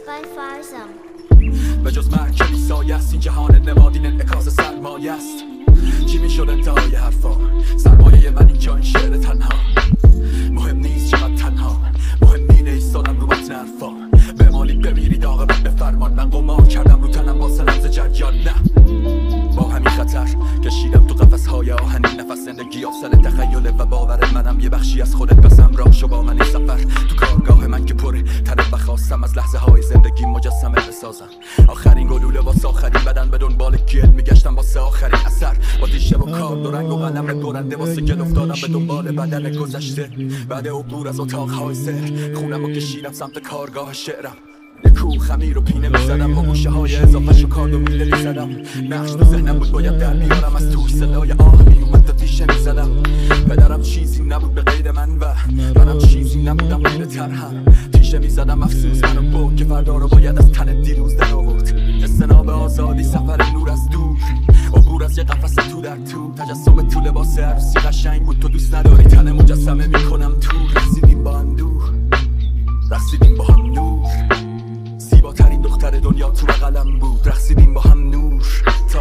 به جز مرگ که بی‌سایه است این جهان نمادین انعکاس سرمایه است. چی میشد انتهای حرفا؟ سرمایه من اینجا این شعر تنها. مهم نیست چقدر تنها، مهم اینه ایستادم رو متن حرفا. به مالی بمیرید عاقبت به فرمان. من قمار کردم رو تنم واسه رمز جریان. نه با همین خطر کشیدم تو قفس‌های آهنین نفس. زندگی افسر تخیله و باور منم یه بخشی از خودت. پس همراه شو با من این سفر تو کارگاه من که پره طرف و خواستم از لحظه های زندگی مجسمه بسازم. آخرین گلوله واسه آخرین بدن به دنبال گل میگشتم واسه آخرین اثر. با تیشه و کارد و رنگ و قلم برنده واسه گل افتادم به دنبال بدن گذشته. بعد عبور از اتاقهای سحر خونم و کشیدم سمت کارگاه شعرم. کوه خمیر و پینه میزدم با گوشه های اضافه شو کارد و میله میزدم. نقش تو ذهنم بود باید در بیارم از توی صدای آه میومد تا تیشه میزدم. پدرم چیزی نبود به غیر من و منم چیزی نبودم غیر ترهم. تیشه میزدم افسوس منو بود که فردا رو باید از تن دیروز در آورد. استناب آزادی سفر نور از دور، عبور از یه قفس تو در تو. تجسم تو لباس عروسی قشنگ بود تو دوست نداری تن مجسمه میکنم تو. رقصیدیم با هم دور، رقصیدیم با هم نور. زیباترین دختر دنیا تو بغلم بود. رقصیدیم با هم نور تا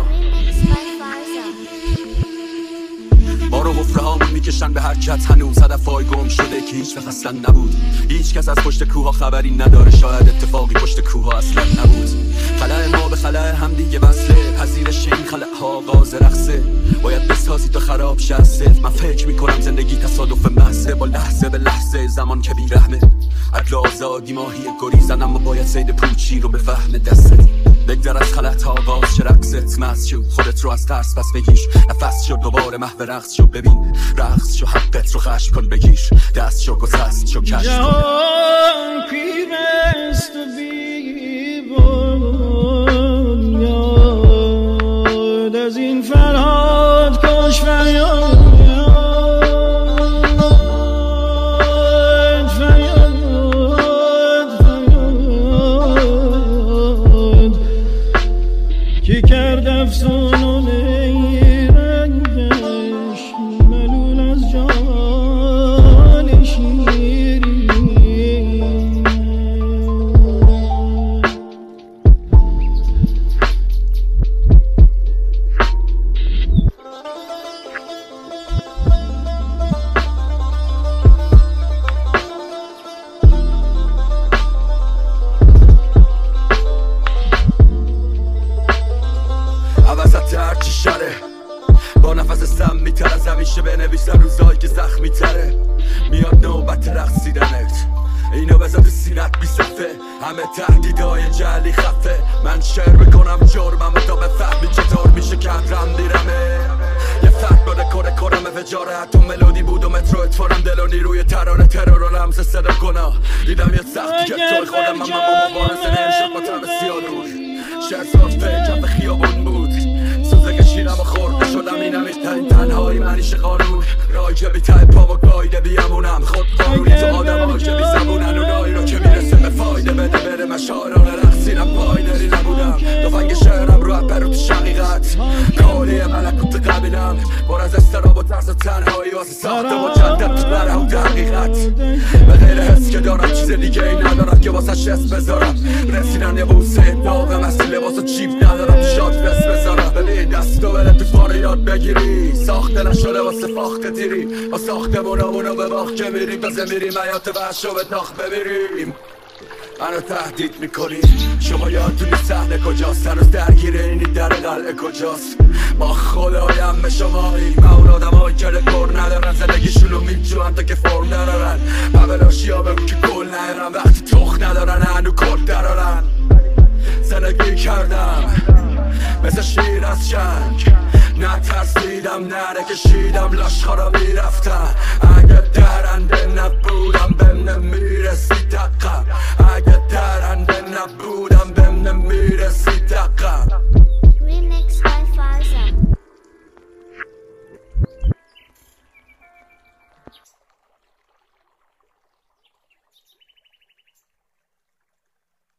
ما رو حفره هامون میکشن به حرکت. هنوز هدفهای گم شده که هیچ وقت اصلا نبود. هیچ کس از پشت کوه ها خبری نداره. شاید اتفاقی پشت کوه ها اصلا نبود. خلأ ما به خلأ هم دیگه وصله. پذیرش این خلأ ها آغاز رقصه. باید بسازی تا خراب شه از صفر. من فکر میکنم زندگی تصادف محضه. با لحظه به لحظه زمان که بیرحمه. عدل آزادی ماهی گریزن اما باید صید پوچی رو به فهم دستت. بگذر از خلأ تا آغاز شه رقصت. مست شو خودت رو از ترس پس بگیر. نفس شو دوباره محو رقص شو. ببین رقص شو حقت رو خشم کن بگیر. دست شو گسست شو کشف کن. جهان پیوست و بی بنیاد از این فرهاد کش فریاد. کی کرد افسانه رنگش ملول از جان شیرین. هرچی شره با نفس سم میتر از همیشه بنویسن روزایی که زخمی تره. میاد نوبت رقصیدنت. اینو بذار تو سینت بی صفه. همه تهدیدهای جعلی خفه. من شعر بکنم جرمم و تا بفهمی چطور میشه که رم دیرمه. یه فرد باره کنم وجاره. حتی ملودی بود و مترو اتفارم دل و نیروی ترانه ترور و رمز صدا گناه. دیدم یه سختی که توی خودم اما مبارزه نمیشد با طرف سیادور. شعر ساز فکرم به خیابون بود. سوزه کشیدم و خورده شدم. اینم ایشترین تنهایی منیش قانون. رای که بی ته پا و گایده بیمونم. خود قانونی تو آدم های که بی زبونن. اونایی رو که میرسه به فایده بده بره. من شاعرانه رقصیدم پایدری نبودم. تفنگ شعرم رو اپرو تو شقیقت. کالی ملکوت قبیلم بار از استراب و ترس و تنهایی واسه ساخته مجدد تو بره و دقیقت. به غیر حس که دارم چیز دیگه ای ندارم که واسه شست بذارم. رسیدن یه بوسه داغم از لباس و چیپ ندارم. شاد فست بذارم. ببین دستو بره تو فاره یاد بگیری. ساخته نشده واسه فاخته تیری. با ساخته بونامونو به باخ که میریم تازه میریم حیات وحش رو به تاخ بمیریم. منو تهدید میکنی شما یادتونی صحنه کجاست. هنوز درگیر اینی در قلعه کجاست. با خدایم به شمایی. من اون آدم هایی که رکور ندارن. زندگیشونو میجوان تا که فرم ندارن. پبلاشی ها بگو که گل نهرن. وقتی تخ ندارن هنو کل درارن. زندگی کردم مثل شیر از جنگ. نترسیدم نره کشیدم لاشخارا میرفتم. اگه درنده نبودم بهم نمیرسید حقم. اگه درنده نبودم بهم نمیرسید